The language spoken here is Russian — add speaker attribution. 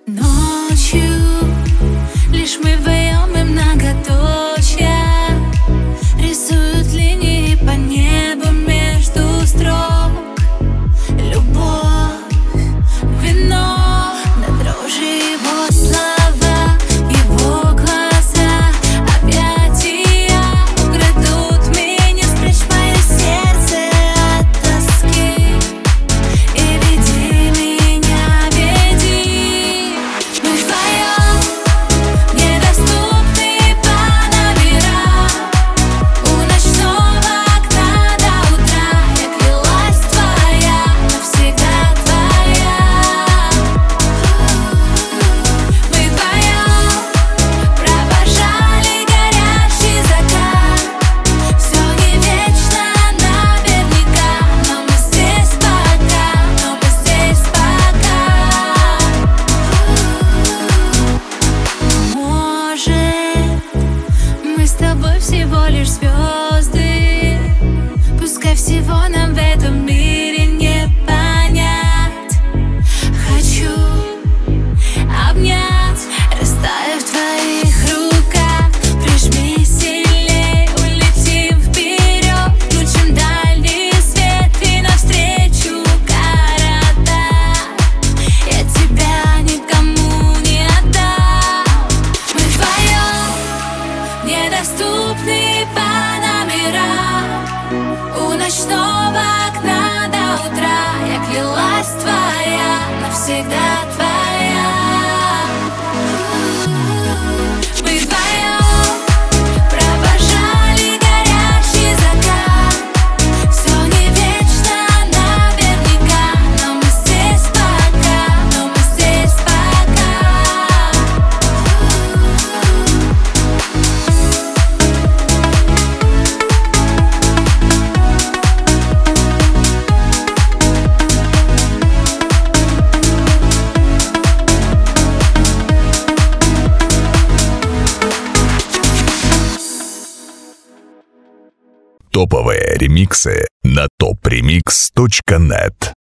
Speaker 1: Ночью лишь мы вдвоем и многоточия рисуют линии по небу между строк. Любовь, вино, до дрожи его слова, его глаза, объятия украдут меня. Спрячь мое сердце от тоски и веди меня, веди. Мы вдвоем недоступны по номерам, у ночного окна до утра. Я клялась, твоя, навсегда твоя. Мы вдвоем провожали горящий закат. Все не вечно наверняка, но мы здесь пока, но мы здесь пока. Может, мы с тобой всего лишь звезды, пускай всего нам в этом мире не понять. Хочу обнять, растая в твоих руках. Прижми сильней, улетим вперед, включим дальний свет и навстречу города. Я тебя никому не отдам. Мы вдвоем недоступны по номерам, у ночного окна до утра. Я клялась, твоя, навсегда твоя. Мы вдвоем провожали горящий закат. Все не вечно наверняка, но мы здесь пока, но мы здесь пока.
Speaker 2: Топовые ремиксы на topremix.net.